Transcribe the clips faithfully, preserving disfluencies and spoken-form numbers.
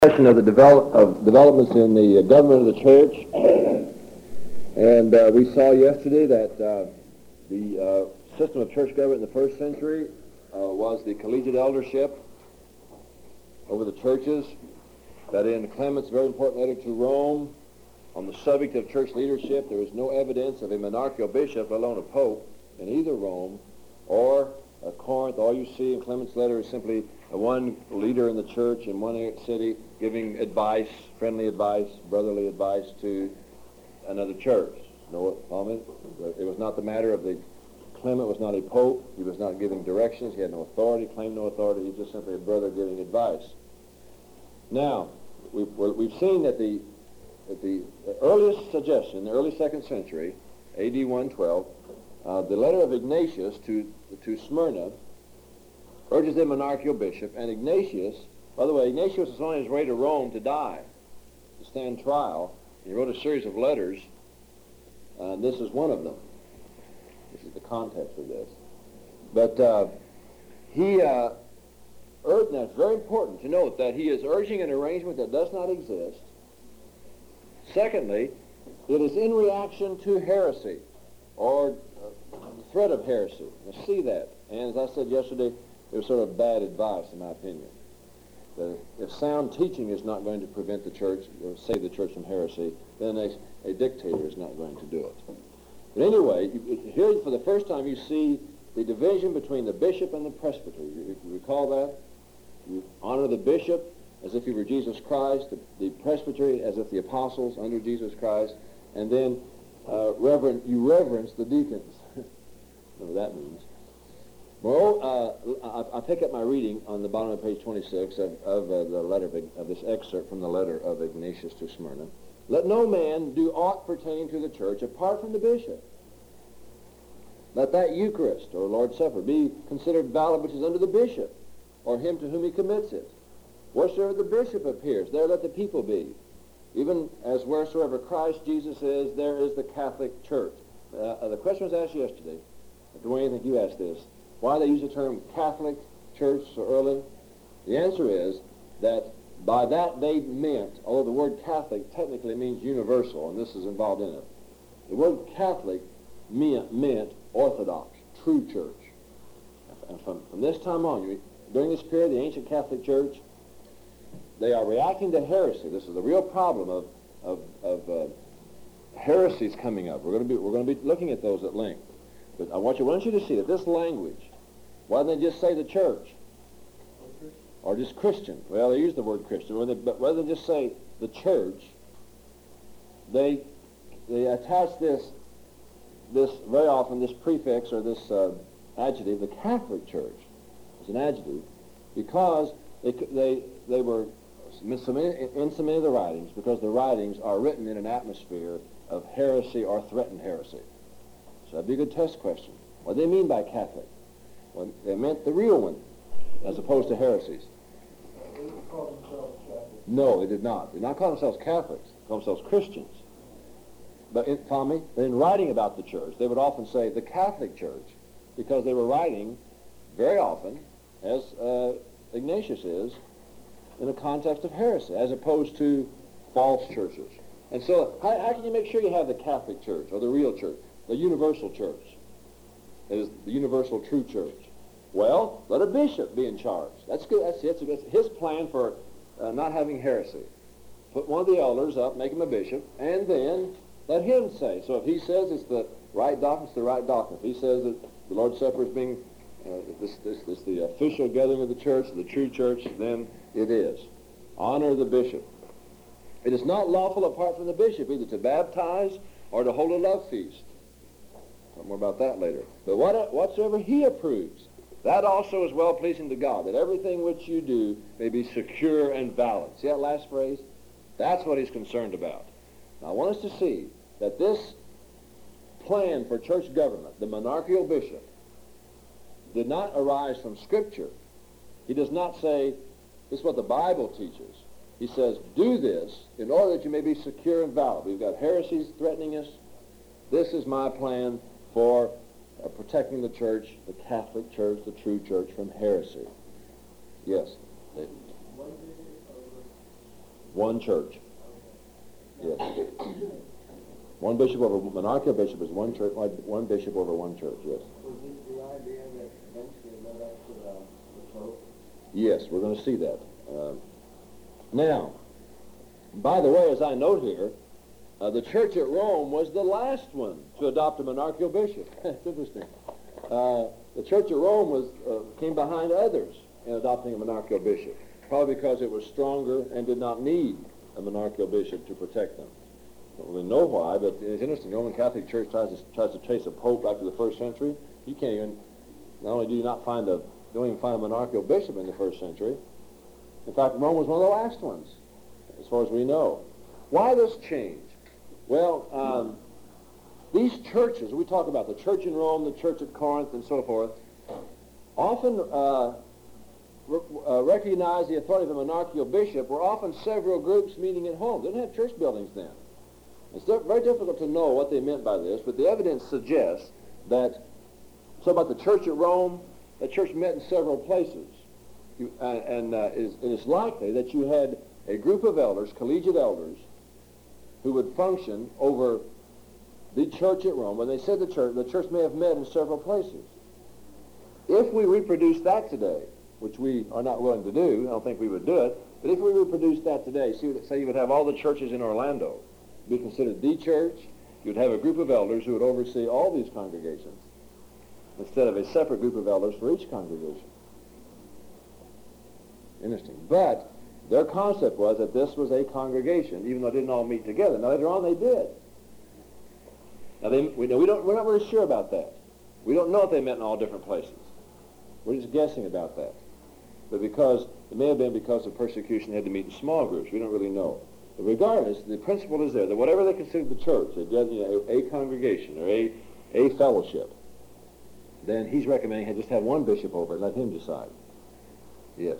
Question of the develop of developments in the uh, government of the church, and uh, we saw yesterday that uh, the uh, system of church government in the first century uh, was the collegiate eldership over the churches. That in Clement's very important letter to Rome on the subject of church leadership, there is no evidence of a monarchical bishop, let alone a pope, in either Rome or uh, Corinth. All you see in Clement's letter is simply uh, one leader in the church in one city giving advice, friendly advice, brotherly advice to another church. No comment. It was not the matter of the Clement was not a pope. He was not giving directions. He had no authority, claimed no authority. He was just simply a brother giving advice. Now, we've, we've seen that the, that the earliest suggestion, the early second century, A D one twelve, uh, the letter of Ignatius to, to Smyrna urges a monarchical bishop, and Ignatius, by the way, Ignatius was on his way to Rome to die, to stand trial. He wrote a series of letters, uh, and this is one of them. This is the context of this. But uh, he, uh, urged, now it's very important to note that he is urging an arrangement that does not exist. Secondly, it is in reaction to heresy, or uh, the threat of heresy. Now see that. And as I said yesterday, it was sort of bad advice, in my opinion. That if sound teaching is not going to prevent the church, or save the church from heresy, then a, a dictator is not going to do it. But anyway, you, here for the first time you see the division between the bishop and the presbytery. You, you recall that? You honor the bishop as if he were Jesus Christ, the, the presbytery as if the apostles under Jesus Christ, and then uh, reverend, you reverence the deacons. Whatever that means. Well, uh, I, I pick up my reading on the bottom of page twenty-six of, of uh, the letter of, of this excerpt from the letter of Ignatius to Smyrna. Let no man do aught pertaining to the church apart from the bishop. Let that Eucharist, or Lord's Supper, be considered valid which is under the bishop, or him to whom he commits it. Wheresoever the bishop appears, there let the people be. Even as wheresoever Christ Jesus is, there is the Catholic Church. Uh, the question was asked yesterday. Dwayne, I think you asked this. Why they use the term Catholic Church so early? The answer is that by that they meant, although the word Catholic technically means universal, and this is involved in it, the word Catholic meant, meant Orthodox, true church. And from, from this time on, you, during this period, the ancient Catholic Church, they are reacting to heresy. This is the real problem of, of, of uh, heresies coming up. We're going to be we're going to be looking at those at length. But I want you, I want you to see that this language, why don't they just say the church? Or just Christian? Well, they use the word Christian, but rather than just say the church, they they attach this this very often this prefix or this uh, adjective, the Catholic Church, as an adjective, because they they they were in so many, in so many of the writings, because the writings are written in an atmosphere of heresy or threatened heresy. So that'd be a good test question. What do they mean by Catholic? Well, they meant the real one, as opposed to heresies. They didn't call themselves Catholics. No, they did not. They did not call themselves Catholics. They called themselves Christians. But in, follow me? But in writing about the church, they would often say the Catholic Church, because they were writing very often, as uh, Ignatius is, in a context of heresy, as opposed to false churches. And so, how, how can you make sure you have the Catholic Church, or the real church, the universal church? It is the universal true church. Well, let a bishop be in charge. That's good. That's, that's, that's his plan for uh, not having heresy. Put one of the elders up, make him a bishop, and then let him say. So if he says it's the right doctrine, it's the right doctrine. If he says that the Lord's Supper is being, uh, this, this, this the official gathering of the church, the true church, then it is. Honor the bishop. It is not lawful apart from the bishop either to baptize or to hold a love feast. Talk more about that later. But what, whatsoever he approves, that also is well-pleasing to God, that everything which you do may be secure and valid. See that last phrase? That's what he's concerned about. Now, I want us to see that this plan for church government, the monarchical bishop, did not arise from Scripture. He does not say, this is what the Bible teaches. He says, do this in order that you may be secure and valid. We've got heresies threatening us. This is my plan for uh, protecting the church, the Catholic Church, the true church, from heresy. Yes? They, One church. Yes. One bishop over, monarchical bishop is one church, one bishop over one church, yes. Is it the idea that eventually led up to the, the Pope? Yes, we're going to see that. Uh, now, by the way, as I note here, uh, the church at Rome was the last one to adopt a monarchical bishop. It's interesting. Uh, the church at Rome was uh, came behind others in adopting a monarchical bishop, probably because it was stronger and did not need a monarchical bishop to protect them. I don't really know why, but it's interesting. The Roman Catholic Church tries to, tries to trace a pope back to the first century. You can't even, not only do you not find a, you don't even find a monarchical bishop in the first century. In fact, Rome was one of the last ones, as far as we know. Why this change? Well, um, these churches, we talk about the church in Rome, the church at Corinth, and so forth, often uh, re- uh, recognize the authority of a monarchical bishop were often several groups meeting at home. They didn't have church buildings then. It's very difficult to know what they meant by this, but the evidence suggests that, so about the church at Rome, the church met in several places. You, uh, and uh, is, it is likely that you had a group of elders, collegiate elders, who would function over the church at Rome. When they said the church, the church may have met in several places. If we reproduce that today, which we are not willing to do, I don't think we would do it, but if we reproduce that today, see, say you would have all the churches in Orlando be considered the church, you'd have a group of elders who would oversee all these congregations instead of a separate group of elders for each congregation. Interesting. But their concept was that this was a congregation, even though they didn't all meet together. Now, later on, they did. Now, they, we, we don't, we're not really sure about that. We don't know if they met in all different places. We're just guessing about that. But because, it may have been because of persecution, they had to meet in small groups. We don't really know. But regardless, the principle is there, that whatever they consider the church, a, you know, a congregation or a, a fellowship, then he's recommending he just have one bishop over it and let him decide. Yes.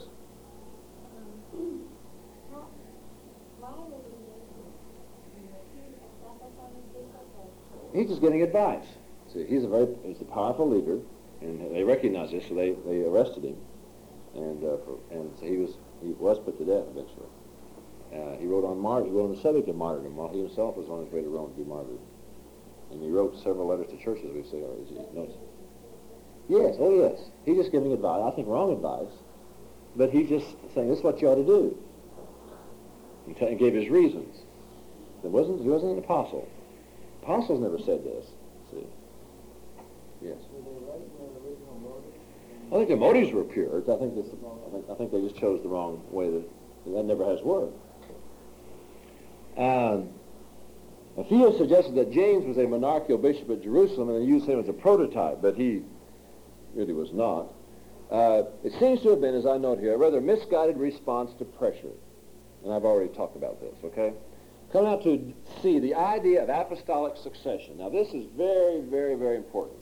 He's just getting advice. See, he's a very he's a powerful leader, and they recognize this, so they, they arrested him, and uh, for, and so he was he was put to death eventually. Uh, he wrote on martyr, he wrote on the subject of martyrdom while he himself was on his way to Rome to be martyred, and he wrote several letters to churches. We say, or is he notice? Yes, oh yes, he's just giving advice. I think wrong advice, but he's just saying this is what you ought to do. He t- gave his reasons. It wasn't he wasn't an apostle. Apostles never said this. See? Yes. Were they right in their original motives? I think their motives were pure. I think this. I think, I think they just chose the wrong way. That that never has worked. Um, a few suggested that James was a monarchical bishop at Jerusalem, and they used him as a prototype, but he really was not. Uh, it seems to have been, as I note here, a rather misguided response to pressure, and I've already talked about this. Okay. Come out to see the idea of apostolic succession. Now, this is very, very, very important.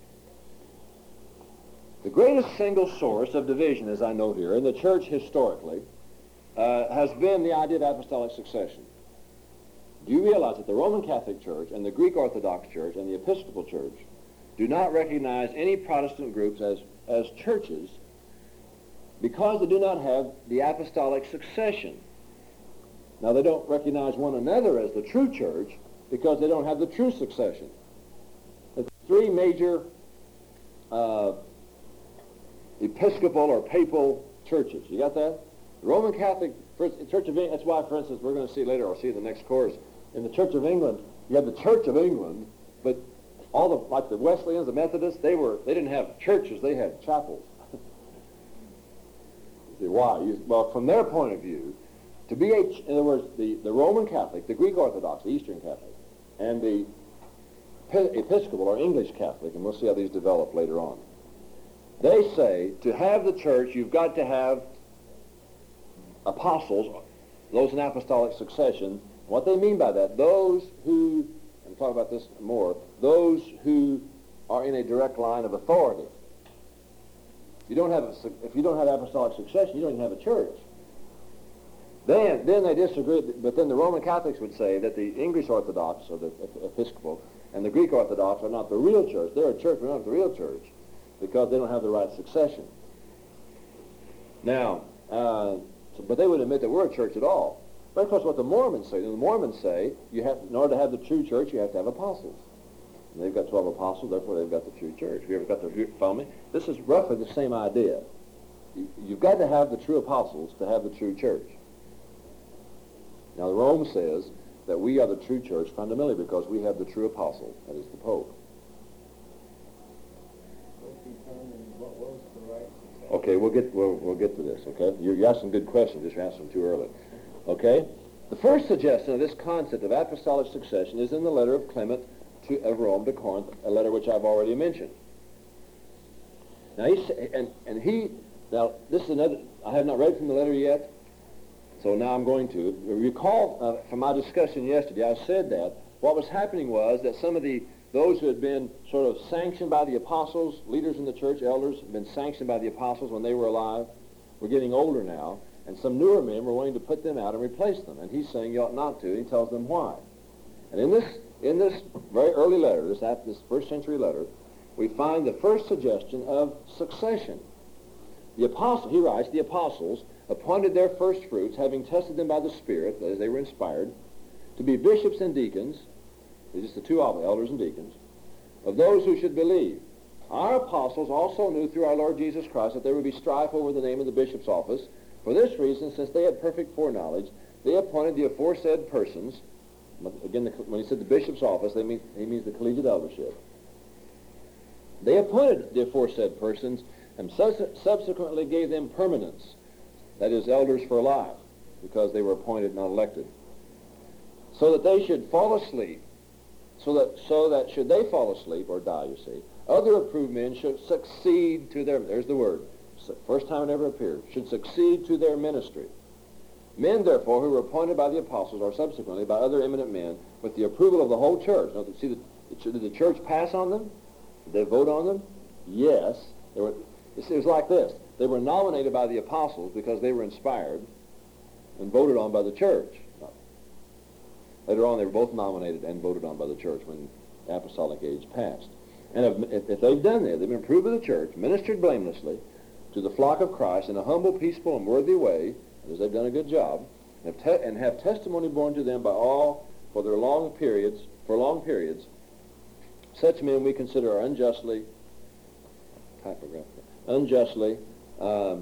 The greatest single source of division, as I note here, in the church historically, uh, has been the idea of apostolic succession. Do you realize that the Roman Catholic Church and the Greek Orthodox Church and the Episcopal Church do not recognize any Protestant groups as, as churches because they do not have the apostolic succession? Now, they don't recognize one another as the true church because they don't have the true succession. The three major uh, episcopal or papal churches. You got that? The Roman Catholic Church of England, that's why, for instance, we're going to see later, or see in the next course, in the Church of England, you have the Church of England, but all the, like the Wesleyans, the Methodists, they were, they didn't have churches, they had chapels. See, why? You, well, from their point of view, to be a, in other words, the, the Roman Catholic, the Greek Orthodox, the Eastern Catholic, and the Episcopal or English Catholic, and we'll see how these develop later on, they say to have the church, you've got to have apostles, those in apostolic succession. What they mean by that, those who, and we'll talk about this more, those who are in a direct line of authority. You don't have a, if you don't have apostolic succession, you don't even have a church. Then, then they disagree, but then the Roman Catholics would say that the English Orthodox, or the Episcopal, and the Greek Orthodox are not the real church. They're a church, but not the real church, because they don't have the right succession. Now, uh, so, but they wouldn't admit that we're a church at all. But of course, what the Mormons say, the Mormons say, you have, in order to have the true church, you have to have apostles. And they've got twelve apostles, therefore they've got the true church. Have you ever got the, follow me? This is roughly the same idea. You, you've got to have the true apostles to have the true church. Now, the Rome says that we are the true church fundamentally because we have the true apostle, that is the Pope. What was the right? Okay, we'll get we'll, we'll get to this. Okay, you you asked some good questions. Just answered them too early. Okay, the first suggestion of this concept of apostolic succession is in the letter of Clement to of Rome to Corinth, a letter which I've already mentioned. Now he and and he now this is another. I have not read from the letter yet, so now I'm going to recall uh, from my discussion yesterday. I said that what was happening was that some of the those who had been sort of sanctioned by the apostles, leaders in the church, elders, had been sanctioned by the apostles when they were alive, were getting older now, and some newer men were willing to put them out and replace them. And he's saying you ought not to, and he tells them why. And in this in this very early letter, this, this first century letter, we find the first suggestion of succession. The apostle, he writes, the apostles appointed their first fruits, having tested them by the Spirit, that is, they were inspired, to be bishops and deacons. It's just the two of them, elders and deacons, of those who should believe. Our apostles also knew through our Lord Jesus Christ that there would be strife over the name of the bishop's office. For this reason, since they had perfect foreknowledge, they appointed the aforesaid persons. Again, the, when he said the bishop's office, they mean, he means the collegiate eldership. They appointed the aforesaid persons and sus- subsequently gave them permanence, that is, elders for life, because they were appointed, not elected, so that they should fall asleep. So that, so that should they fall asleep or die, you see, other approved men should succeed to their, there's the word, first time it ever appeared, should succeed to their ministry. Men, therefore, who were appointed by the apostles or subsequently by other eminent men with the approval of the whole church. Now, see, the, did the church pass on them? Did they vote on them? Yes. They were, it was like this. They were nominated by the apostles because they were inspired and voted on by the church. Later on, they were both nominated and voted on by the church when the apostolic age passed. And if, if they've done that, they've been approved of the church, ministered blamelessly to the flock of Christ in a humble, peaceful, and worthy way, as they've done a good job, and have, te- and have testimony borne to them by all for their long periods, for long periods, such men we consider are unjustly, typographical, unjustly um,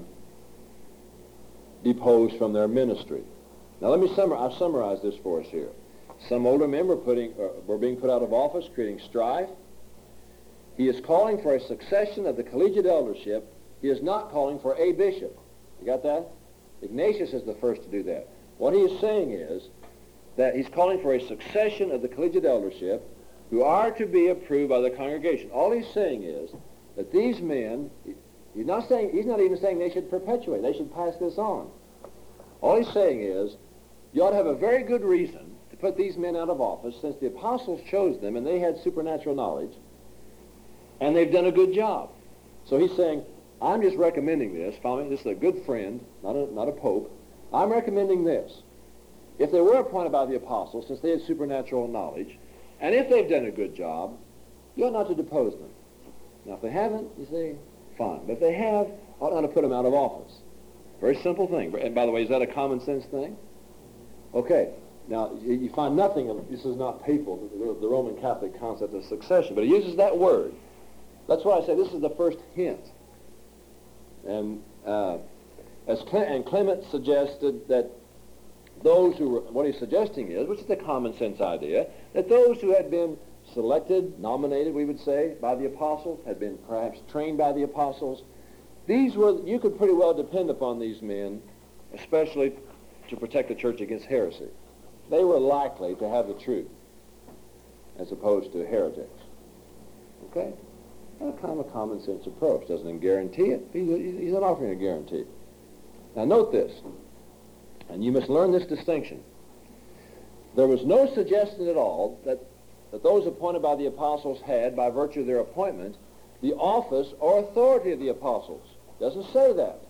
deposed from their ministry. Now let me summarize, I've summarized this for us here. Some older men were, putting, uh, were being put out of office, creating strife. He is calling for a succession of the collegiate eldership. He is not calling for a bishop. You got that? Ignatius is the first to do that. What he is saying is that he's calling for a succession of the collegiate eldership who are to be approved by the congregation. All he's saying is that these men, he's not saying, he's not even saying they should perpetuate, they should pass this on. All he's saying is you ought to have a very good reason to put these men out of office since the apostles chose them and they had supernatural knowledge and they've done a good job. So he's saying, I'm just recommending this. Follow me? This is a good friend, not a, not a pope. I'm recommending this. If they were appointed by the apostles, since they had supernatural knowledge, and if they've done a good job, you ought not to depose them. Now, if they haven't, you say, fine. But if they have, ought not to put them out of office. Very simple thing. And by the way, is that a common sense thing? Okay. Now, you find nothing of, this is not papal, the, the Roman Catholic concept of succession, but he uses that word. That's why I say this is the first hint. And uh, as Cle- and Clement suggested that those who were, what he's suggesting is, which is the common sense idea, that those who had been selected, nominated, we would say, by the apostles, had been perhaps trained by the apostles, these were, you could pretty well depend upon these men, especially to protect the church against heresy. They were likely to have the truth, as opposed to heretics. Okay? That's kind of a common sense approach. Doesn't guarantee it. He's, he's not offering a guarantee. Now note this, and you must learn this distinction. There was no suggestion at all that, that those appointed by the apostles had, by virtue of their appointment, the office or authority of the apostles. It doesn't say that.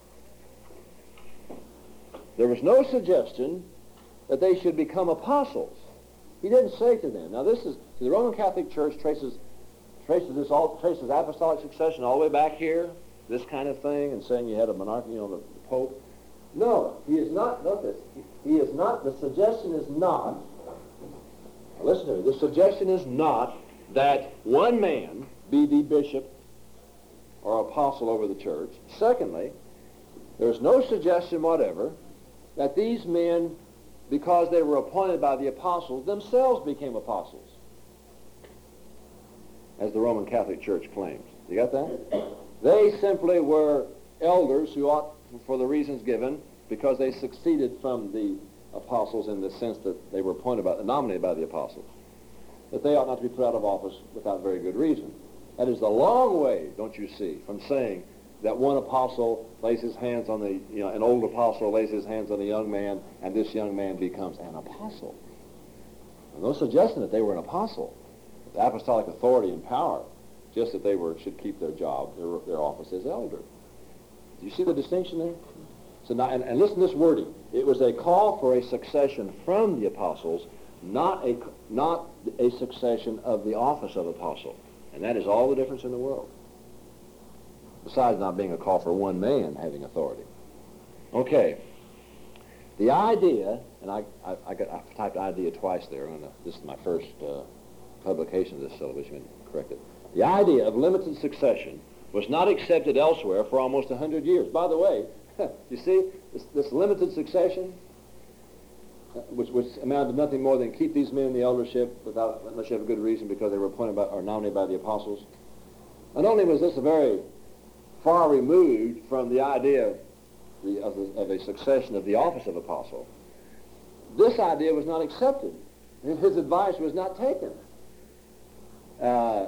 There was no suggestion that they should become apostles. He didn't say to them. Now this is, the Roman Catholic Church traces traces this all traces apostolic succession all the way back here, this kind of thing, and saying you had a monarchy, you know, the, the Pope. No, he is not, note this, he is not, the suggestion is not, listen to me, the suggestion is not that one man be the bishop or apostle over the church. Secondly, there's no suggestion whatever that these men, because they were appointed by the apostles, themselves became apostles, as the Roman Catholic Church claims. You got that? They simply were elders who ought, for the reasons given, because they succeeded from the apostles in the sense that they were appointed by, nominated by the apostles, that they ought not to be put out of office without very good reason. That is a long way, don't you see, from saying that one apostle lays his hands on the, you know, an old apostle lays his hands on a young man, and this young man becomes an apostle. And no suggestion that they were an apostle, with apostolic authority and power, just that they were should keep their job, their, their office as elder. Do you see the distinction there? So now, and, and listen to this wording. It was a call for a succession from the apostles, not a, not a succession of the office of apostle. And that is all the difference in the world, besides not being a call for one man having authority. Okay. The idea, and I, I, I, got, I typed idea twice there. I'm gonna, this is my first uh, publication of this syllabus. You can correct it. The idea of limited succession was not accepted elsewhere for almost one hundred years. By the way, you see, this, this limited succession, which, which amounted to nothing more than keep these men in the eldership without, unless you have a good reason, because they were appointed by, or nominated by the apostles. Not only was this a very far removed from the idea of, the, of, the, of a succession of the office of apostle, this idea was not accepted. His advice was not taken uh,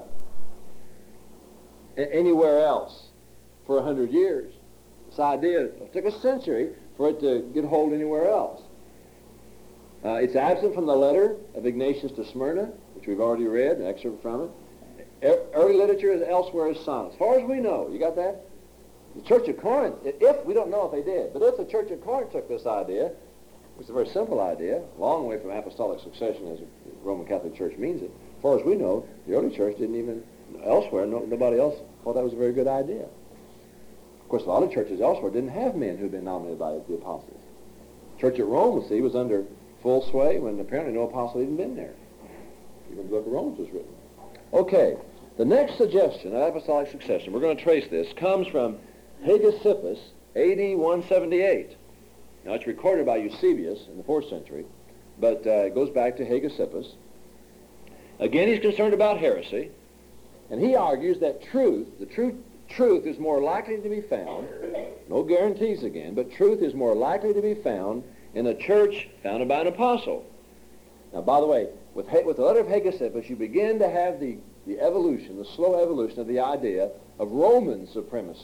anywhere else for a hundred years. This idea, it took a century for it to get hold anywhere else. Uh, it's absent from the letter of Ignatius to Smyrna, which we've already read, an excerpt from it. E- early literature is elsewhere is silent. As far as we know, you got that? The Church of Corinth, if, we don't know if they did, but if the Church of Corinth took this idea, which is a very simple idea, a long way from apostolic succession as the Roman Catholic Church means it, as far as we know, the early church didn't even, elsewhere, no, nobody else thought that was a very good idea. Of course, a lot of churches elsewhere didn't have men who had been nominated by the apostles. The Church at Rome, we see, was under full sway when apparently no apostle had even been there. Even the book of Romans was written. Okay, the next suggestion of apostolic succession, we're going to trace this, comes from Hegesippus, A D one seventy-eight. Now, it's recorded by Eusebius in the fourth century, but uh, it goes back to Hegesippus. Again, he's concerned about heresy, and he argues that truth, the truth, truth is more likely to be found, no guarantees again, but truth is more likely to be found in a church founded by an apostle. Now, by the way, with, he- with the letter of Hegesippus, you begin to have the, the evolution, the slow evolution of the idea of Roman supremacy.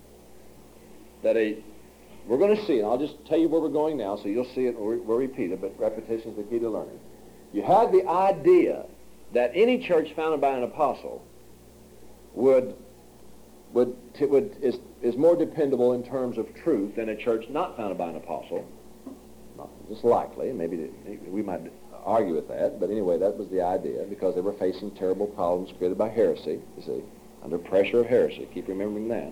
That a, we're going to see, and I'll just tell you where we're going now, so you'll see it, we'll, we'll repeat it, but repetition is the key to learning. You have the idea that any church founded by an apostle would, would, t- would is, is more dependable in terms of truth than a church not founded by an apostle. Not just likely, maybe we might argue with that, but anyway, that was the idea, because they were facing terrible problems created by heresy, you see, under pressure of heresy. Keep remembering that.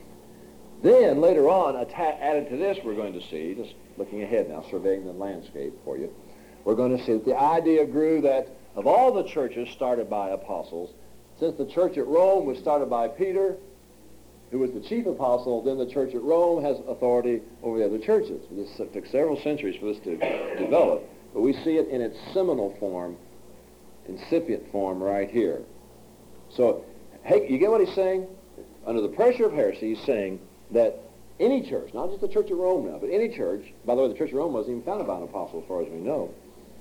Then, later on, atta- added to this, we're going to see, just looking ahead now, surveying the landscape for you, we're going to see that the idea grew that of all the churches started by apostles, since the church at Rome was started by Peter, who was the chief apostle, then the church at Rome has authority over the other churches. This took several centuries for this to develop, but we see it in its seminal form, incipient form right here. So, hey, you get what he's saying? Under the pressure of heresy, he's saying that any church, not just the Church of Rome now, but any church, by the way, the Church of Rome wasn't even founded by an apostle as far as we know.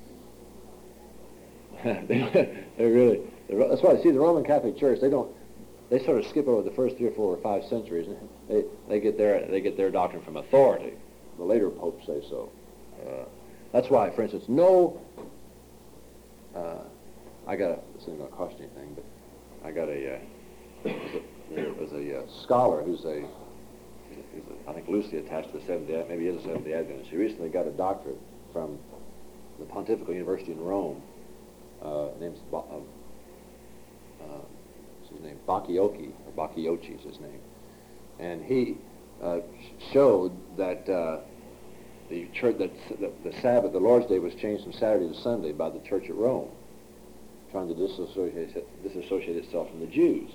they, they really, that's why, see, the Roman Catholic Church, they don't, they sort of skip over the first three or four or five centuries. They, they, get, their, they get their doctrine from authority. The later popes say so. Uh, that's why, for instance, no, uh, I got a, this isn't going to cost you anything, but I got a, uh, there's a, a uh, scholar who's a, who's a, I think loosely attached to the Seventh-day, maybe he is a Seventh-day Adventist. He recently got a doctorate from the Pontifical University in Rome. Uh, name's Ba- uh, uh, what's his name? Bacchiocchi, or Bacchiocchi is his name. And he uh, showed that uh, the church that the, the Sabbath, the Lord's Day, was changed from Saturday to Sunday by the Church at Rome, trying to disassociate, disassociate itself from the Jews.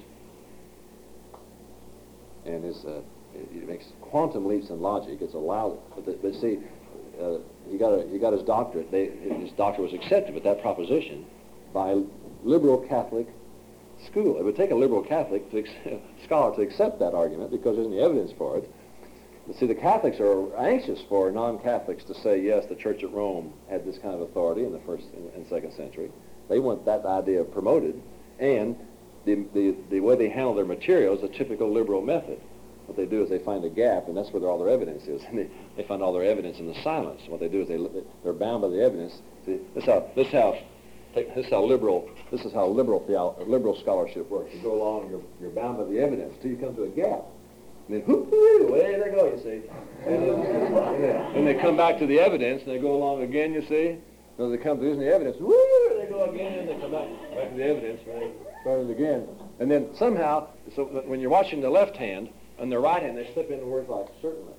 And it's, uh, it, it makes quantum leaps in logic. It's allowed, but, the, but see, uh, he got a, he got his doctorate. They, his doctorate was accepted with that proposition by a liberal Catholic school. It would take a liberal Catholic to ex- scholar to accept that argument because there's any evidence for it. But see, the Catholics are anxious for non-Catholics to say, yes, the Church at Rome had this kind of authority in the first and second century. They want that idea promoted, and the, the, the way they handle their material is a typical liberal method. What they do is they find a gap, and that's where all their evidence is. And they, they find all their evidence in the silence. What they do is they, they're bound by the evidence. See, this is how, this how, this is how liberal, this is how liberal, theolo- liberal scholarship works. You go along, and you're, you're bound by the evidence until you come to a gap. And then, whoop-hoo, there they go, you see. And then, and, then, and they come back to the evidence, and they go along again, you see. And they come to using the evidence, woo, they go again, and they come back, back to the evidence, right? Started again. And then somehow, so when you're watching the left hand, on the right hand, they slip in words like certainly.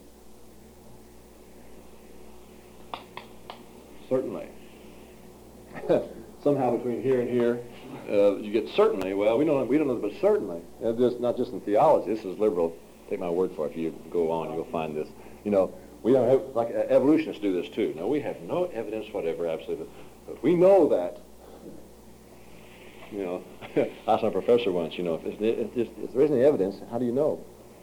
Certainly. Somehow between here and here, uh, you get certainly. Well, we don't, we don't know, but certainly. Uh, this, not just in theology. This is liberal. Take my word for it. If you go on, you'll find this. You know, we don't have, like uh, evolutionists do this too. Now, we have no evidence whatever, absolutely, but, but we know that. You know, I asked my professor once, you know, if, if, if, if there isn't any evidence, how do you know?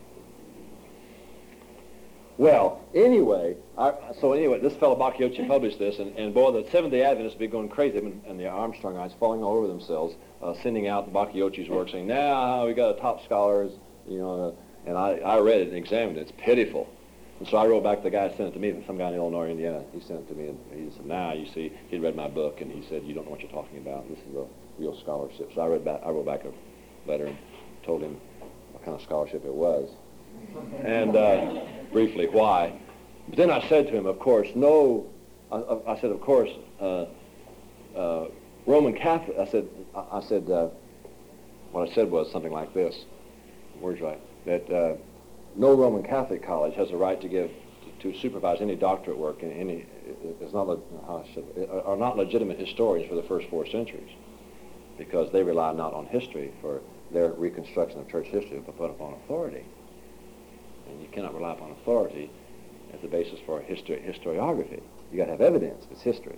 Well, anyway, I, so anyway, this fellow Bacchiocci published this, and, and boy, the Seventh-day Adventists be going crazy, and, and the Armstrongites falling all over themselves, uh, sending out Bacchiocci's work, saying, now we got a top scholars, you know, uh, and I, I read it and examined it. It's pitiful. And so I wrote back to the guy who sent it to me, some guy in Illinois, Indiana. He sent it to me, and he said, now, you see, he'd read my book, and he said, you don't know what you're talking about. This is a real scholarship. So I, read back, I wrote back a letter and told him what kind of scholarship it was. And uh, briefly, why. But then I said to him, of course, no, I, I said, of course, uh, uh, Roman Catholic, I said, I, I said, uh, what I said was something like this, words right, that uh, no Roman Catholic college has a right to give, to, to supervise any doctorate work in any, it's not, how I should, are not legitimate historians for the first four centuries, because they rely not on history for their reconstruction of church history, but upon authority. And you cannot rely upon authority as the basis for history, historiography. You got to have evidence. It's history.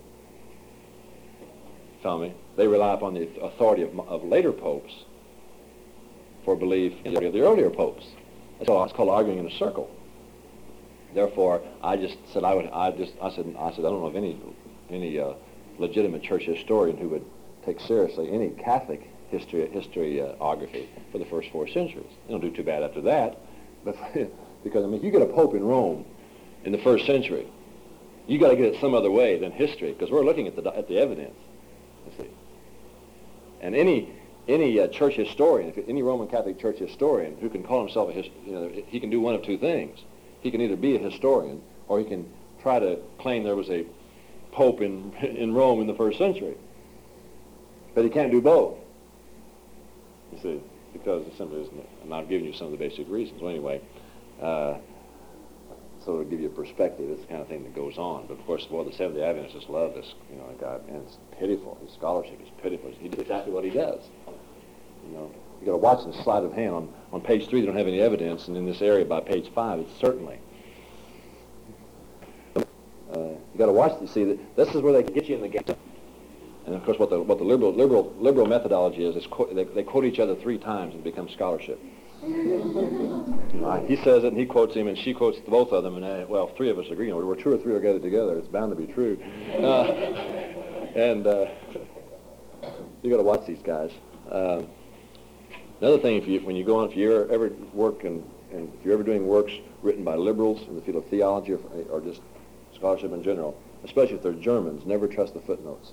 Tell me, they rely upon the authority of, of later popes for belief in the, the earlier popes. That's all. It's called arguing in a circle. Therefore, I just said I would. I just. I said. I said I don't know of any any uh, legitimate church historian who would take seriously any Catholic history historiography for the first four centuries. They don't do too bad after that. But because, I mean, if you get a pope in Rome in the first century, you got to get it some other way than history, because we're looking at the at the evidence. You see, and any any uh, church historian, if any Roman Catholic church historian who can call himself a his, you know, he can do one of two things. He can either be a historian, or he can try to claim there was a pope in in Rome in the first century. But he can't do both. You see. Because it simply isn't, and I've given you some of the basic reasons. Well, anyway, uh, so to give you a perspective, it's the kind of thing that goes on. But of course, well, the Seventh-day Adventists just love this, you know, guy, and it's pitiful. His scholarship is pitiful. He does exactly what he does. You know, you got to watch the sleight of hand. On, on page three, they don't have any evidence, and in this area by page five, it's certainly. Uh, you got to watch to see that this is where they can get you in the game. And of course, what the what the liberal liberal liberal methodology is is quote, they, they quote each other three times and it becomes scholarship. You know, he says it and he quotes him and she quotes both of them, and uh, well, three of us agree. You know, where two or three are gathered together, it's bound to be true. Uh, and uh, you got to watch these guys. Uh, another thing, if you when you go on, if you ever work and and if you're ever doing works written by liberals in the field of theology or, or just scholarship in general, especially if they're Germans, never trust the footnotes.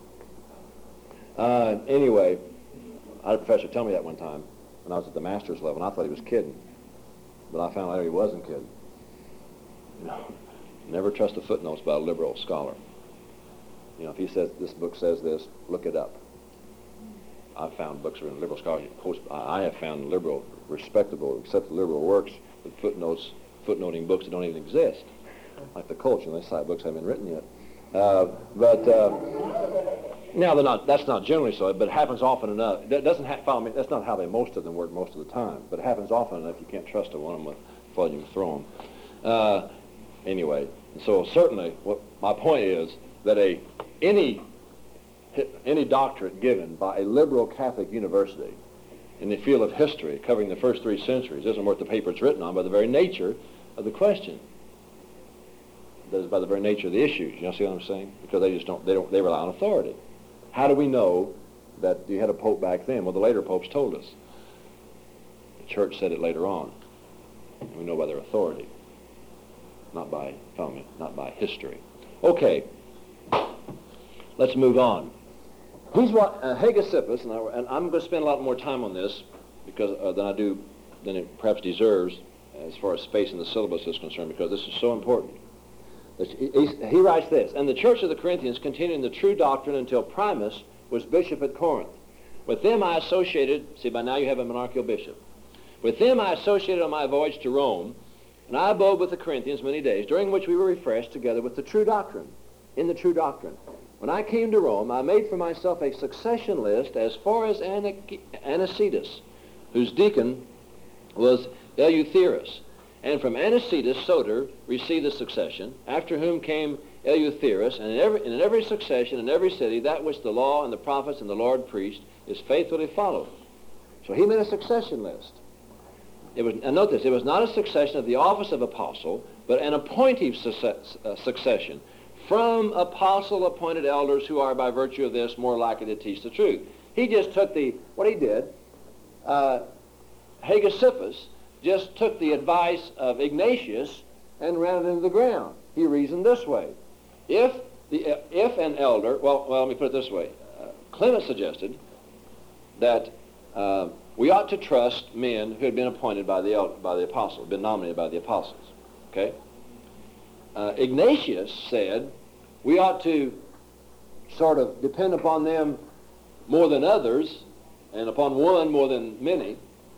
Uh, anyway, I had a professor tell me that one time when I was at the master's level, and I thought he was kidding. But I found out he wasn't kidding. You know, never trust the footnotes by a liberal scholar. You know, if he says this book says this, look it up. I've found books written liberal scholarship. I have found liberal, respectable, accepted liberal works with footnotes, footnoting books that don't even exist. like the culture. They cite books haven't been written yet. Uh, but uh, now they're not. That's not generally so, but it happens often enough. That doesn't ha- follow me. That's not how they most of them work most of the time. But it happens often enough. You can't trust them. One of them before you throw them. Uh, anyway, so certainly, what my point is that a any any doctorate given by a liberal Catholic university in the field of history covering the first three centuries isn't worth the paper it's written on by the very nature of the question. That is by the very nature of the issues. You know, see what I'm saying? Because they just don't, they don't, they rely on authority. How do we know that you had a pope back then? Well, the later popes told us. The church said it later on. We know by their authority, not by, follow me, not by history. Okay, let's move on. He's what uh, Hegesippus, and, I, and I'm going to spend a lot more time on this because uh, than I do, than it perhaps deserves as far as space in the syllabus is concerned, because this is so important. He, he writes this, and the church of the Corinthians continued in the true doctrine until Primus was bishop at Corinth. With them I associated, see, by now you have a monarchical bishop. With them I associated on my voyage to Rome, and I abode with the Corinthians many days, during which we were refreshed together with the true doctrine, in the true doctrine. When I came to Rome, I made for myself a succession list as far as Anicetus, whose deacon was Eleutherus. And from Anicetus, Soter received the succession, after whom came Eleutherus, and in every, in every succession, in every city, that which the law and the prophets and the Lord preached is faithfully followed. So he made a succession list. It was, and note this, it was not a succession of the office of apostle, but an appointive success, uh, succession from apostle-appointed elders who are by virtue of this more likely to teach the truth. He just took the, what he did, uh, Hegesippus just took the advice of Ignatius and ran it into the ground. He reasoned this way. If the if an elder, well, well let me put it this way. Uh, Clement suggested that uh, we ought to trust men who had been appointed by the elder, by the apostle, been nominated by the apostles. Okay? Uh, Ignatius said we ought to sort of depend upon them more than others, and upon one more than many.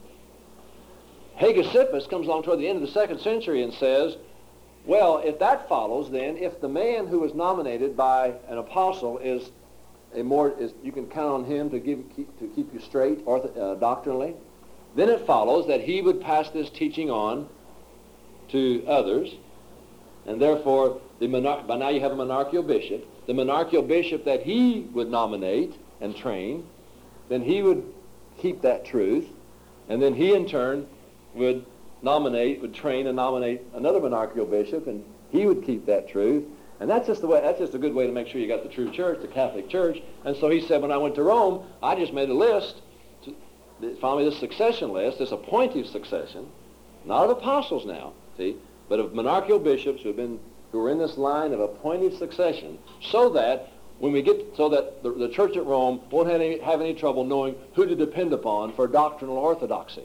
Hegesippus comes along toward the end of the second century and says, well, if that follows, then if the man who was nominated by an apostle is a more, is, you can count on him to give keep, to keep you straight ortho, uh, doctrinally, then it follows that he would pass this teaching on to others, and therefore the monar- by now you have a monarchical bishop. The monarchical bishop that he would nominate and train, then he would keep that truth, and then he in turn would nominate, would train and nominate another monarchical bishop, and he would keep that truth. And that's just the way, that's just a good way to make sure you got the true church, the Catholic Church. And so he said, when I went to Rome, I just made a list, to, follow me, this succession list, this appointive succession, not of apostles now, see, but of monarchical bishops who have been, who are in this line of appointive succession, so that when we get, so that the, the church at Rome won't have any, have any trouble knowing who to depend upon for doctrinal orthodoxy.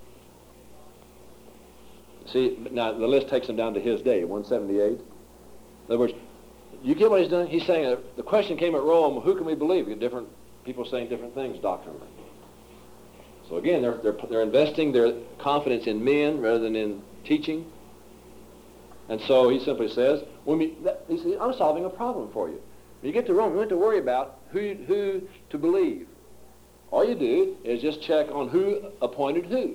See, now the list takes him down to his day, one seventy-eight. In other words, you get what he's doing? He's saying uh, the question came at Rome, who can we believe? You get different people saying different things doctrinally. So again, they're, they're, they're investing their confidence in men rather than in teaching. And so he simply says, when we, that, he says, I'm solving a problem for you. When you get to Rome, you don't have to worry about who, who to believe. All you do is just check on who appointed who.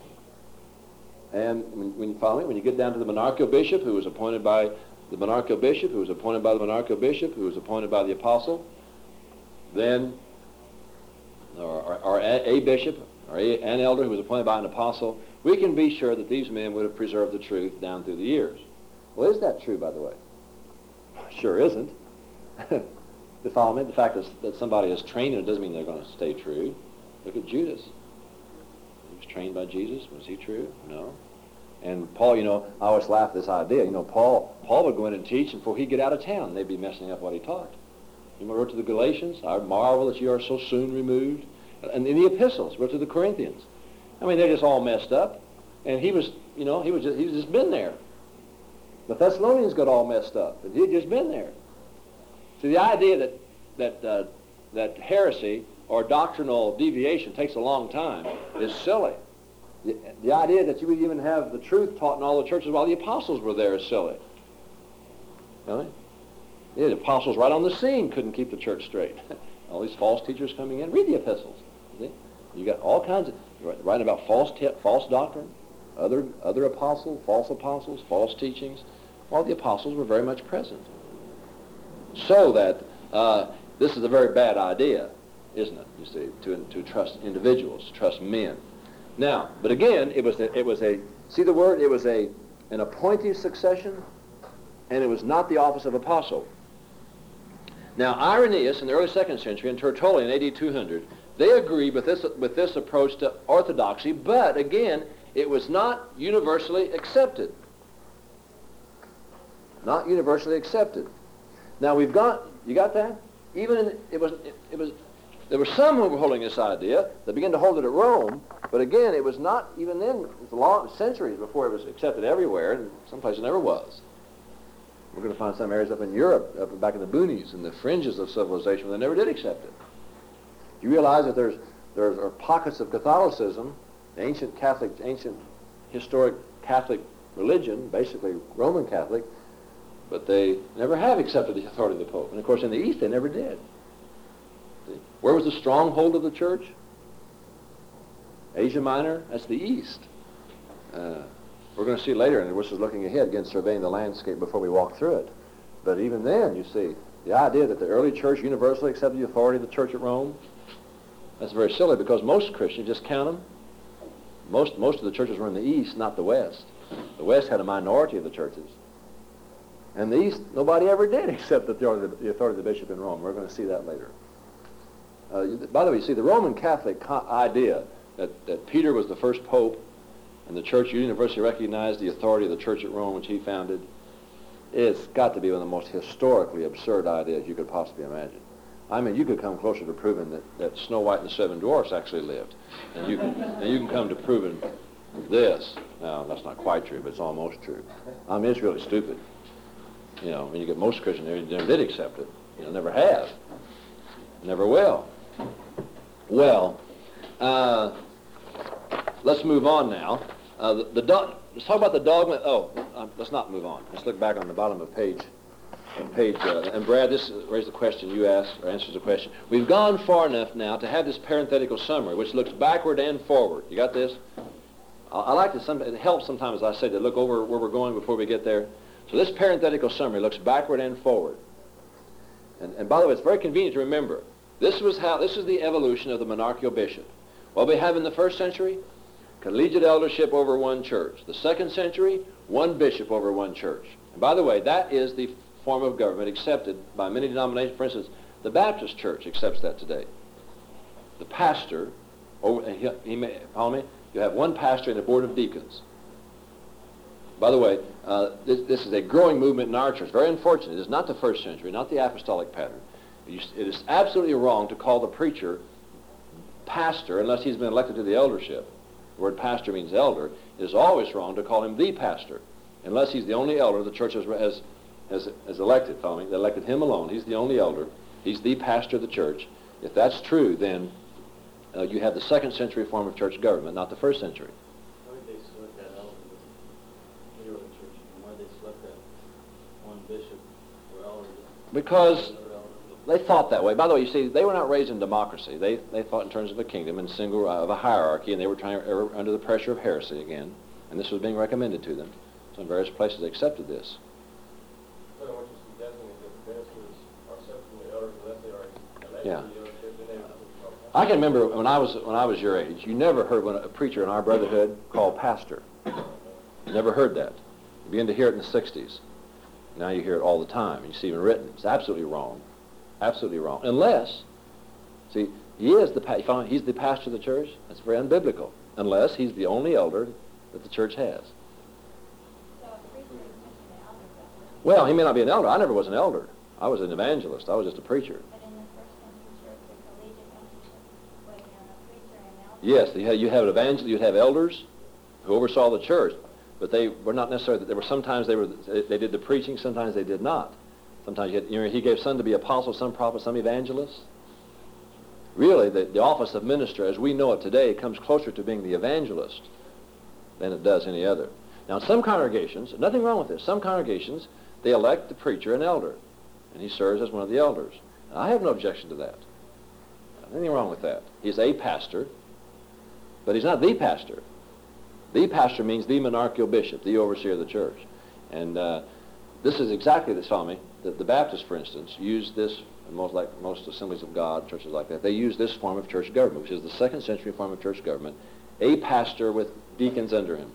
And when, when you follow me, when you get down to the monarchical bishop who was appointed by the monarchical bishop, who was appointed by the monarchical bishop, who was appointed by the apostle, then, or, or, or a, a bishop, or a, an elder who was appointed by an apostle, we can be sure that these men would have preserved the truth down through the years. Well, is that true, by the way? Sure isn't. To follow me, the fact is that somebody is trained in it doesn't mean they're going to stay true. Look at Judas. Trained by Jesus. Was he true? No. And Paul, you know, I always laugh at this idea. You know, Paul Paul would go in and teach, and before he'd get out of town, they'd be messing up what he taught. He wrote to the Galatians, I marvel that you are so soon removed. And in the epistles, wrote to the Corinthians. I mean, they're just all messed up. And he was, you know, he was just, he's just been there. The Thessalonians got all messed up, and he'd just been there. So the idea that, that, uh, that heresy or doctrinal deviation takes a long time is silly. The, the idea that you would even have the truth taught in all the churches while the apostles were there is silly. You know? Yeah, the apostles right on the scene couldn't keep the church straight. All these false teachers coming in. Read the epistles. See? You got all kinds of writing about false te- false doctrine, other other apostles, false apostles, false teachings. All the apostles were very much present. So that uh, this is a very bad idea, isn't it? You see, to to trust individuals, to trust men. Now, but again, it was a, it was a see the word. It was a an appointive succession, and it was not the office of apostle. Now, Irenaeus in the early second century and Tertullian in A D two hundred, they agreed with this with this approach to orthodoxy, but again, it was not universally accepted. Not universally accepted. Now we've got you got that? Even in, it was it, it was there were some who were holding this idea. They began to hold it at Rome, but again, it was not even then. It was long centuries before it was accepted everywhere, and some places it never was. We're going to find some areas up in Europe, up back in the boonies, in the fringes of civilization, where they never did accept it. You realize that there's there are pockets of Catholicism, ancient Catholic, ancient historic Catholic religion, basically Roman Catholic, but they never have accepted the authority of the Pope. And of course, in the East, they never did. See? Where was the stronghold of the church? Asia Minor. That's the East. Uh, We're going to see later, and this is looking ahead, again, surveying the landscape before we walk through it. But even then, you see, the idea that the early church universally accepted the authority of the church at Rome, that's very silly, because most Christians, just count them, most, most of the churches were in the East, not the West. The West had a minority of the churches. And the East, nobody ever did accept the authority of the, the, authority of the bishop in Rome. We're going to see that later. Uh, by the way, you see, the Roman Catholic co- idea that, that Peter was the first pope, and the church universally recognized the authority of the church at Rome, which he founded, it's got to be one of the most historically absurd ideas you could possibly imagine. I mean, you could come closer to proving that, that Snow White and the Seven Dwarfs actually lived. And you can, and you can come to proving this. Now, that's not quite true, but it's almost true. I mean, it's really stupid. You know, when you get most Christians, they never did accept it. You know, never have. Never will. Well, uh, let's move on now. Uh, the, the do- let's talk about the dogma. Oh, uh, let's not move on. Let's look back on the bottom of page. Of page. Uh, and Brad, this raised the question you asked, or answers the question. We've gone far enough now to have this parenthetical summary, which looks backward and forward. You got this? I, I like to. Some, it helps sometimes, as I say, to look over where we're going before we get there. So this parenthetical summary looks backward and forward. And, and by the way, it's very convenient to remember. This was how. This is the evolution of the monarchical bishop. What we have in the first century. Collegiate eldership over one church. The second century, one bishop over one church. And by the way, that is the form of government accepted by many denominations. For instance, the Baptist Church accepts that today. The pastor, over, he, he may, follow me? You have one pastor and a board of deacons. By the way, uh, this, this is a growing movement in our church. Very unfortunate. It is not the first century, not the apostolic pattern. It is absolutely wrong to call the preacher pastor unless he's been elected to the eldership. The word pastor means elder. It is always wrong to call him the pastor, unless he's the only elder the church has, has, has, has elected. Follow me? They elected him alone. He's the only elder. He's the pastor of the church. If that's true, then uh, you have the second century form of church government, not the first century. Why did they select that elder in the early church? Why did they select that one bishop or elder? Because they thought that way. By the way, you see, they were not raised in democracy. They they thought in terms of a kingdom and single uh, of a hierarchy, and they were trying they were under the pressure of heresy again, and this was being recommended to them. So in various places they accepted this. So what you're suggesting is that the ministers are separate from the elders unless they are elected Yeah. to the eldership, then they I can remember when I was when I was your age, you never heard when a preacher in our brotherhood called pastor. You never heard that. You began to hear it in the sixties. Now you hear it all the time. You see it even written. It's absolutely wrong. Absolutely wrong. Unless, see, he is the pa- he's the pastor of the church. That's very unbiblical. Unless he's the only elder that the church has. Well, he may not be an elder. I never was an elder. I was an evangelist. I was just a preacher. Yes, you have, you have evangel- you have elders who oversaw the church, but they were not necessarily. There were sometimes they were they did the preaching, sometimes they did not. Sometimes you, had, you know, he gave some to be apostles, some prophets, some evangelists. Really, the, the office of minister, as we know it today, comes closer to being the evangelist than it does any other. Now, in some congregations, nothing wrong with this. Some congregations, they elect the preacher an elder, and he serves as one of the elders. And I have no objection to that. Nothing wrong with that. He's a pastor, but he's not the pastor. The pastor means the monarchical bishop, the overseer of the church. And uh, this is exactly this, follow me. The, the Baptists, for instance, use this, most like most Assemblies of God, churches like that, they use this form of church government, which is the second century form of church government, a pastor with deacons under him.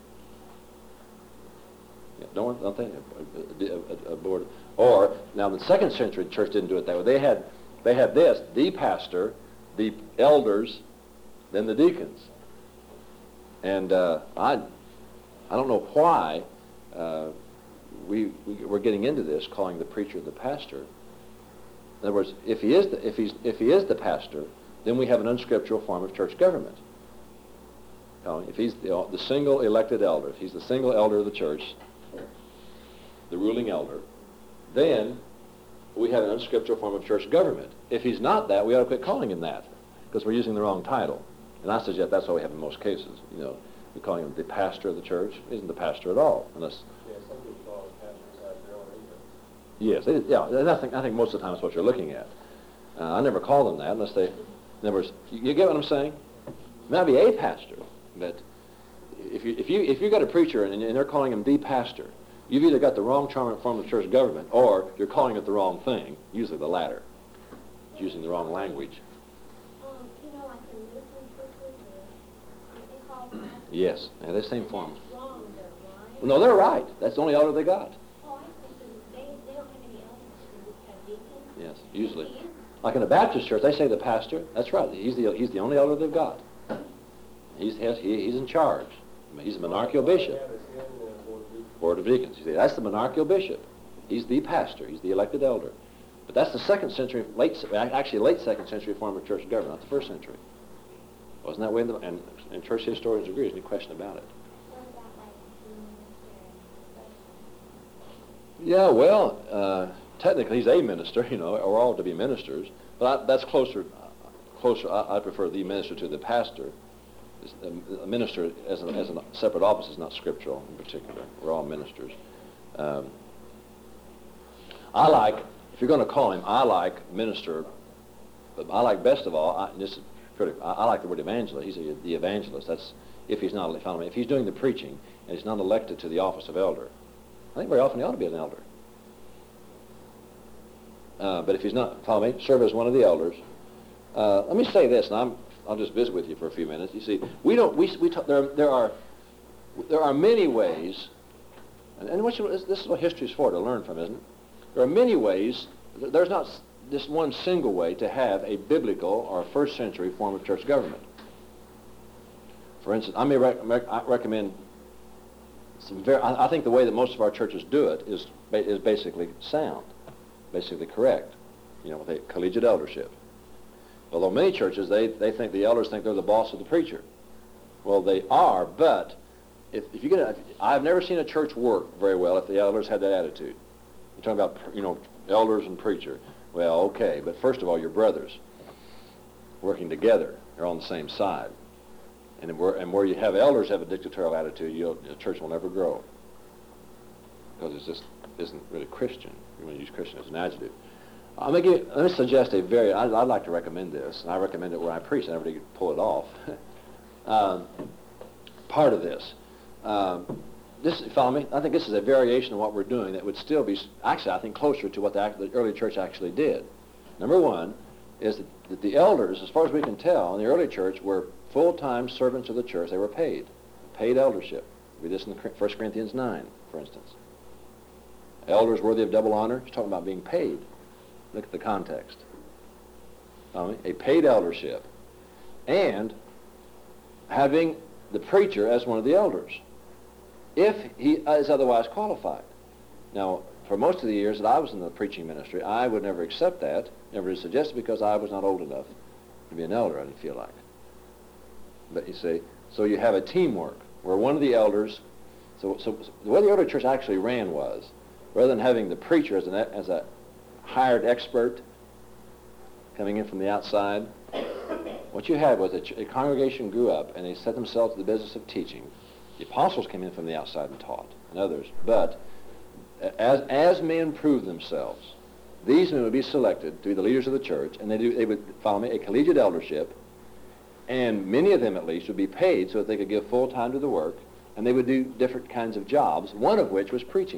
Yeah, don't, don't think a, a, a board. Or, now the second century church didn't do it that way. They had, they had this, the pastor, the elders, then the deacons. And uh, I, I don't know why uh, we, we we're getting into this, calling the preacher the pastor. In other words, if he is the, if he's if he is the pastor, then we have an unscriptural form of church government. You know, if he's the, the single elected elder, if he's the single elder of the church, the ruling elder, then we have an unscriptural form of church government. If he's not that, we ought to quit calling him that, because we're using the wrong title. And I suggest that's what we have in most cases. You know, we're calling him the pastor of the church. He isn't the pastor at all, unless. Yeah, some people call it pastor besides their own income. Yes, it, yeah. And I think I think most of the time that's what you're looking at. Uh, I never call them that unless they. In other words, you, you get what I'm saying? It might be a pastor, but if you if you if you got a preacher and, and they're calling him the pastor, you've either got the wrong term form of church government, or you're calling it the wrong thing. Usually the latter. It's using the wrong language. Yes, yeah, the same form. Well, no, they're right. That's the only elder they got. Yes, usually. Like in a Baptist church, they say the pastor. That's right. He's the he's the only elder they've got. He's has, he, he's in charge. I mean, he's a monarchical bishop. Board of deacons. You see, that's the monarchical bishop. He's the pastor. He's the elected elder. But that's the second century, late actually late second century form of church government, not the first century. Wasn't that way? In the, and, and church historians agree. There's no question about it. Yeah, well, uh, technically he's a minister, you know, or all to be ministers. But I, that's closer. Closer. I, I prefer the minister to the pastor. A minister as a, as a separate office is not scriptural in particular. We're all ministers. Um, I like, if you're going to call him, I like minister. But I like best of all. I, this is pretty. I, I like the word evangelist. He's a, the evangelist. That's if he's not. Follow me. If he's doing the preaching and he's not elected to the office of elder, I think very often he ought to be an elder. Uh, but if he's not, follow me, serve as one of the elders. Uh, let me say this, and I'm. I'll just visit with you for a few minutes. You see, we don't. We we talk, there there are there are many ways, and, and what you, this is what history is for, to learn from, isn't it? There are many ways. There's not just one single way to have a biblical or a first century form of church government. For instance, I may rec- I recommend some very. I, I think the way that most of our churches do it is is basically sound, basically correct. You know, with a collegiate eldership. Although many churches, they, they think the elders think they're the boss of the preacher. Well, they are, but if, if you get a, I've never seen a church work very well if the elders had that attitude. You're talking about, you know, elders and preacher. Well, okay, but first of all, you're brothers working together. They're on the same side. And where, and where you have elders have a dictatorial attitude, you'll, the church will never grow. Because it just isn't really Christian. You want to use Christian as an adjective. I'm gonna give, let me suggest a very, I'd, I'd like to recommend this, and I recommend it where I preach, and everybody can pull it off. um, part of this. Um, this, follow me? I think this is a variation of what we're doing that would still be, actually, I think, closer to what the, the early church actually did. Number one is that, that the elders, as far as we can tell, in the early church were full-time servants of the church. They were paid, paid eldership. Read this in First Corinthians nine, for instance. Elders worthy of double honor. He's talking about being paid. Look at the context. Um, a paid eldership and having the preacher as one of the elders if he is otherwise qualified. Now, for most of the years that I was in the preaching ministry, I would never accept that, never suggest it, because I was not old enough to be an elder, I didn't feel like. But you see, so you have a teamwork where one of the elders, so, so, so the way the early church actually ran was, rather than having the preacher as, an, as a hired expert coming in from the outside, what you had was a, ch- a congregation grew up and they set themselves to the business of teaching. The apostles came in from the outside and taught, and others, but as, as men prove themselves, these men would be selected to be the leaders of the church, and they, do, they would, follow me, a collegiate eldership, and many of them at least would be paid so that they could give full time to the work, and they would do different kinds of jobs, one of which was preaching.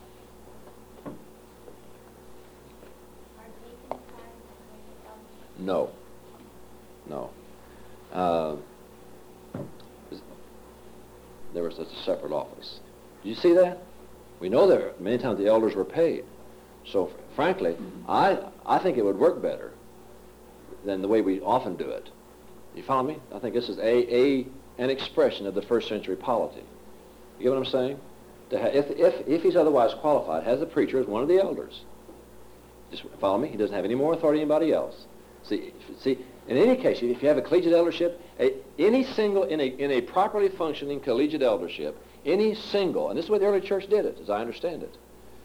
No. No. Uh, there was a separate office. Did you see that? We know that many times the elders were paid. So, frankly, I I think it would work better than the way we often do it. You follow me? I think this is a, a an expression of the first century polity. You get what I'm saying? To ha- if, if, if he's otherwise qualified, has the preacher as one of the elders. Just follow me? He doesn't have any more authority than anybody else. See, see, in any case, if you have a collegiate eldership, a, any single, in a, in a properly functioning collegiate eldership, any single, and this is the way the early church did it, as I understand it.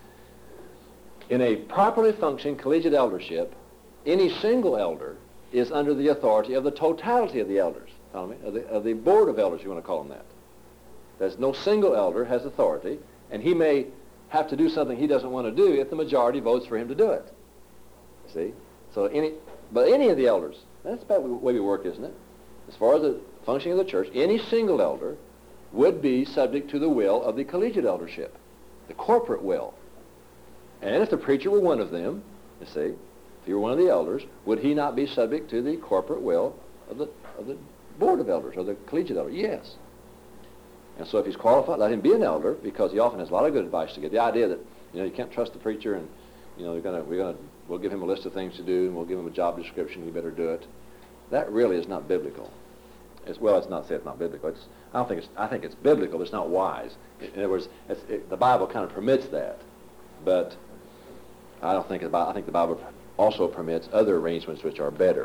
In a properly functioning collegiate eldership, any single elder is under the authority of the totality of the elders, follow me, of the, of the board of elders, you want to call them that. There's no single elder has authority, and he may have to do something he doesn't want to do if the majority votes for him to do it. See? So any, but any of the elders, that's about the way we work, isn't it? As far as the functioning of the church, any single elder would be subject to the will of the collegiate eldership, the corporate will. And if the preacher were one of them, you see, if he were one of the elders, would he not be subject to the corporate will of the, of the board of elders, or the collegiate elder? Yes. And so if he's qualified, let him be an elder, because he often has a lot of good advice to give. The idea that, you know, you can't trust the preacher, and, you know, we're gonna, we're gonna, we'll give him a list of things to do, and we'll give him a job description, you better do it. That really is not biblical. It's, well, it's not say it's not biblical. It's, I don't think it's, I think it's biblical, but it's not wise. In other words, it's, it, the Bible kind of permits that, but I don't think about, I think the Bible also permits other arrangements which are better.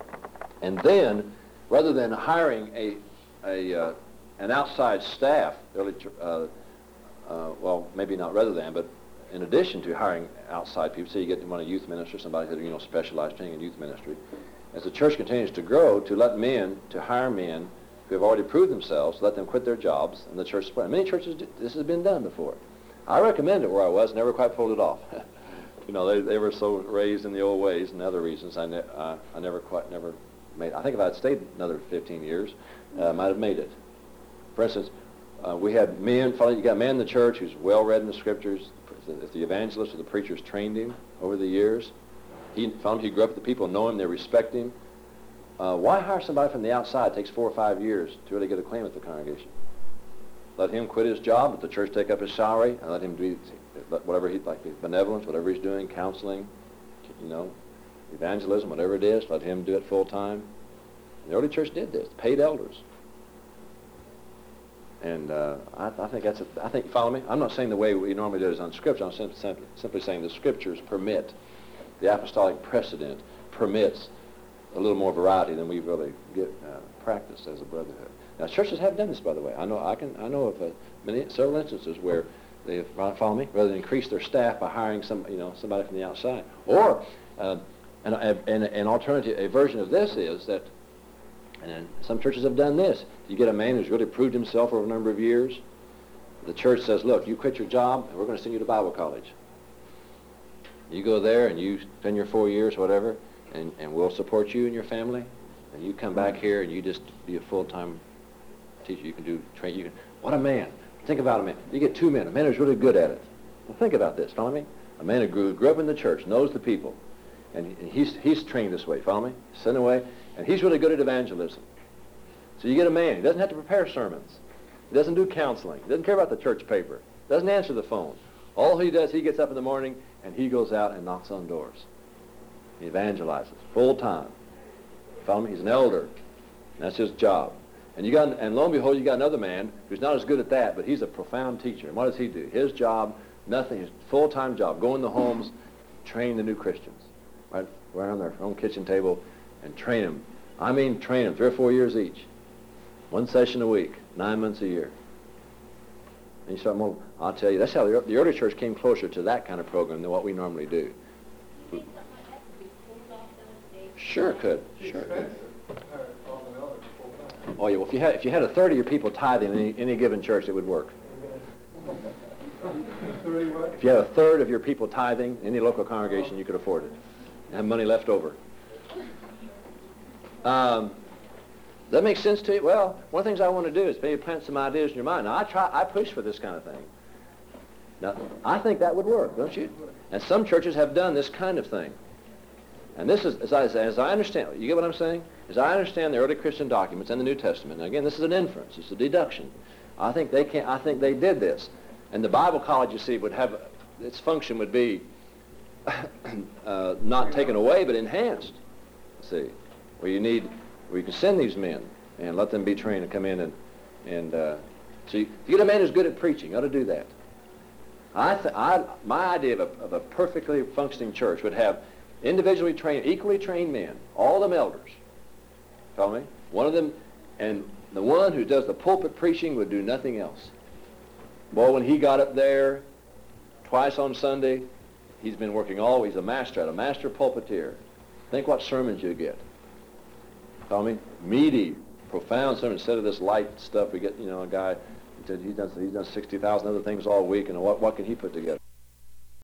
And then, rather than hiring a, a, uh, an outside staff, early, uh, uh, well, maybe not rather than, but in addition to hiring outside people, say you get one a youth minister, somebody who, you know, specialized training in youth ministry, as the church continues to grow, to let men, to hire men who have already proved themselves, let them quit their jobs, and the church spread. Many churches, do, this has been done before. I recommend it where I was, never quite pulled it off. You know, they, they were so raised in the old ways and other reasons, I, ne- uh, I never quite, never made, I think if I'd stayed another fifteen years, uh, I might have made it. For instance, uh, we had men, you got a man in the church who's well-read in the scriptures. If the evangelist or the preachers trained him over the years, he found he grew up with the people, know him, they respect him. Uh, why hire somebody from the outside? It takes four or five years to really get a claim at the congregation. Let him quit his job, let the church take up his salary, and let him do whatever he, like benevolence, whatever he's doing, counseling, you know, evangelism, whatever it is, let him do it full time. The early church did this, paid elders. And uh, I, I think that's, a, I think, follow me? I'm not saying the way we normally do it is on Scripture. I'm sim- sim- simply saying the Scriptures permit, the apostolic precedent permits a little more variety than we really get uh, practiced as a brotherhood. Now, churches have done this, by the way. I know I can. I know of uh, many several instances where they have, follow me, rather than increase their staff by hiring some, you know, somebody from the outside. Or uh, an, an, an alternative, a version of this is that, and some churches have done this. You get a man who's really proved himself over a number of years. The church says, look, you quit your job, and we're going to send you to Bible college. You go there, and you spend your four years, whatever, and, and we'll support you and your family. And you come back here, and you just be a full-time teacher. You can do train. You can. What a man! Think about a man. You get two men. A man who's really good at it. Well, think about this. Follow me? A man who grew, grew up in the church, knows the people, and he's he's trained this way. Follow me? Sent away. And he's really good at evangelism. So you get a man. He doesn't have to prepare sermons. He doesn't do counseling. He doesn't care about the church paper. Doesn't answer the phone. All he does, he gets up in the morning and he goes out and knocks on doors. He evangelizes full time. Follow me? He's an elder. That's his job. And you got, and lo and behold, you got another man who's not as good at that, but he's a profound teacher. And what does he do? His job, nothing. His full-time job, go in the homes, train the new Christians, right, right on their own kitchen table, and train them. I mean, train them three or four years each. One session a week, nine months a year. And you start, well, I'll tell you, that's how the, the early church came closer to that kind of program than what we normally do. Sure it could. Sure it could. Oh yeah, well if you had if you had a third of your people tithing in any, any given church, it would work. If you had a third of your people tithing, any local congregation, you could afford it. And have money left over. Um, does that make sense to you? Well, one of the things I want to do is maybe plant some ideas in your mind. Now, I try, I push for this kind of thing. Now, I think that would work, don't you? And some churches have done this kind of thing. And this is, as I, as I understand, you get what I'm saying? As I understand the early Christian documents and the New Testament, and again, this is an inference, it's a deduction. I think they can, I think they did this. And the Bible college, you see, would have, its function would be uh, not taken away, but enhanced. See, where you need, where you can send these men and let them be trained and come in and, and uh, so you, you get a man who's good at preaching, you ought to do that. I, th- I my idea of a, of a perfectly functioning church would have individually trained, equally trained men, all of them elders. Follow me? One of them, and the one who does the pulpit preaching would do nothing else. Boy, when he got up there twice on Sunday, he's been working all, he's a master, a master pulpiteer. Think what sermons you get. Follow me? Meaty, profound sermons instead of this light stuff we get, you know, a guy, he said he does, he does sixty thousand other things all week, and what, what can he put together?